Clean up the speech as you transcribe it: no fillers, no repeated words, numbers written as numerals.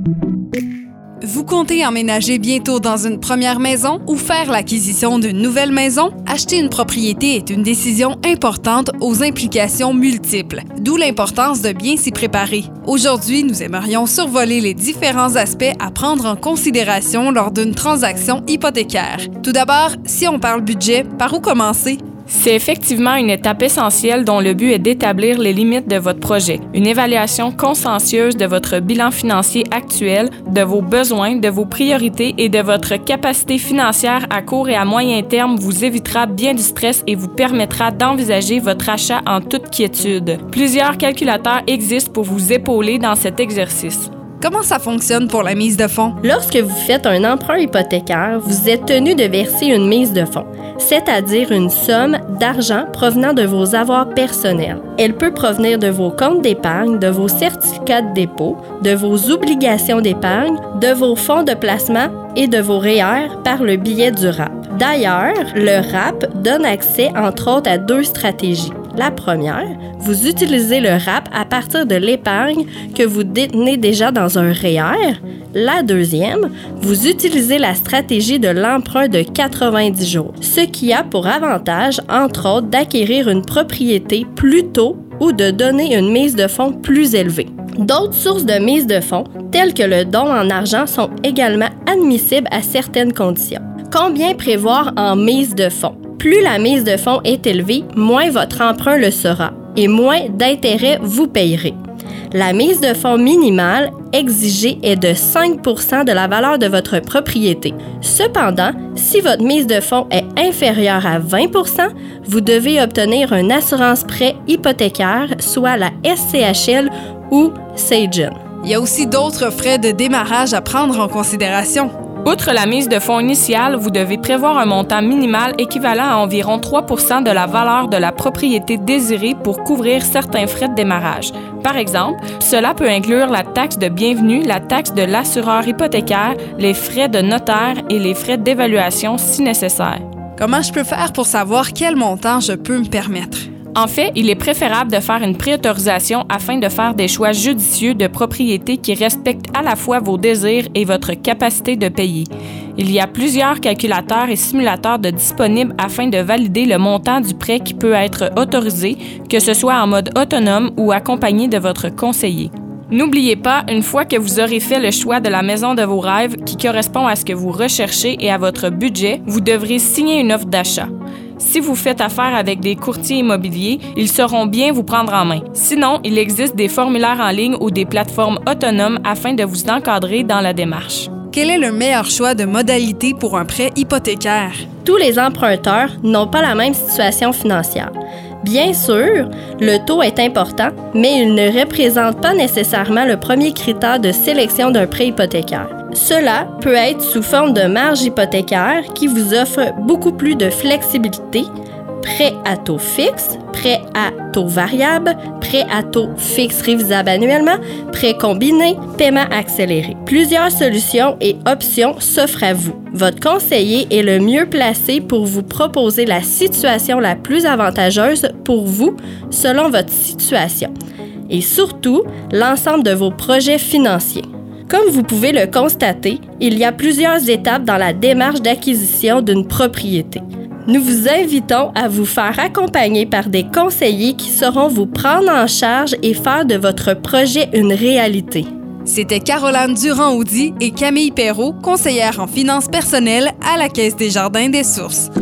Vous comptez emménager bientôt dans une première maison ou faire l'acquisition d'une nouvelle maison? Acheter une propriété est une décision importante aux implications multiples, d'où l'importance de bien s'y préparer. Aujourd'hui, nous aimerions survoler les différents aspects à prendre en considération lors d'une transaction hypothécaire. Tout d'abord, si on parle budget, par où commencer? C'est effectivement une étape essentielle dont le but est d'établir les limites de votre projet. Une évaluation consciencieuse de votre bilan financier actuel, de vos besoins, de vos priorités et de votre capacité financière à court et à moyen terme vous évitera bien du stress et vous permettra d'envisager votre achat en toute quiétude. Plusieurs calculateurs existent pour vous épauler dans cet exercice. Comment ça fonctionne pour la mise de fonds? Lorsque vous faites un emprunt hypothécaire, vous êtes tenu de verser une mise de fonds, c'est-à-dire une somme d'argent provenant de vos avoirs personnels. Elle peut provenir de vos comptes d'épargne, de vos certificats de dépôt, de vos obligations d'épargne, de vos fonds de placement et de vos REER par le biais du RAP. D'ailleurs, le RAP donne accès entre autres à 2 stratégies. La première, vous utilisez le RAP à partir de l'épargne que vous détenez déjà dans un REER. La deuxième, vous utilisez la stratégie de l'emprunt de 90 jours, ce qui a pour avantage, entre autres, d'acquérir une propriété plus tôt ou de donner une mise de fonds plus élevée. D'autres sources de mise de fonds, telles que le don en argent, sont également admissibles à certaines conditions. Combien prévoir en mise de fonds? Plus la mise de fonds est élevée, moins votre emprunt le sera et moins d'intérêt vous payerez. La mise de fonds minimale exigée est de 5 % de la valeur de votre propriété. Cependant, si votre mise de fonds est inférieure à 20 %, vous devez obtenir une assurance prêt hypothécaire, soit la SCHL ou Sagen. Il y a aussi d'autres frais de démarrage à prendre en considération. Outre la mise de fonds initiale, vous devez prévoir un montant minimal équivalent à environ 3 % de la valeur de la propriété désirée pour couvrir certains frais de démarrage. Par exemple, cela peut inclure la taxe de bienvenue, la taxe de l'assureur hypothécaire, les frais de notaire et les frais d'évaluation si nécessaire. Comment je peux faire pour savoir quel montant je peux me permettre? En fait, il est préférable de faire une préautorisation afin de faire des choix judicieux de propriété qui respectent à la fois vos désirs et votre capacité de payer. Il y a plusieurs calculateurs et simulateurs disponibles afin de valider le montant du prêt qui peut être autorisé, que ce soit en mode autonome ou accompagné de votre conseiller. N'oubliez pas, une fois que vous aurez fait le choix de la maison de vos rêves qui correspond à ce que vous recherchez et à votre budget, vous devrez signer une offre d'achat. Si vous faites affaire avec des courtiers immobiliers, ils sauront bien vous prendre en main. Sinon, il existe des formulaires en ligne ou des plateformes autonomes afin de vous encadrer dans la démarche. Quel est le meilleur choix de modalité pour un prêt hypothécaire? Tous les emprunteurs n'ont pas la même situation financière. Bien sûr, le taux est important, mais il ne représente pas nécessairement le premier critère de sélection d'un prêt hypothécaire. Cela peut être sous forme de marge hypothécaire qui vous offre beaucoup plus de flexibilité, prêt à taux fixe, prêt à taux variable, prêt à taux fixe révisable annuellement, prêt combiné, paiement accéléré. Plusieurs solutions et options s'offrent à vous. Votre conseiller est le mieux placé pour vous proposer la situation la plus avantageuse pour vous selon votre situation et surtout l'ensemble de vos projets financiers. Comme vous pouvez le constater, il y a plusieurs étapes dans la démarche d'acquisition d'une propriété. Nous vous invitons à vous faire accompagner par des conseillers qui sauront vous prendre en charge et faire de votre projet une réalité. C'était Caroline Durand-Oudy et Camille Perrault, conseillères en finances personnelles à la Caisse des Jardins des Sources.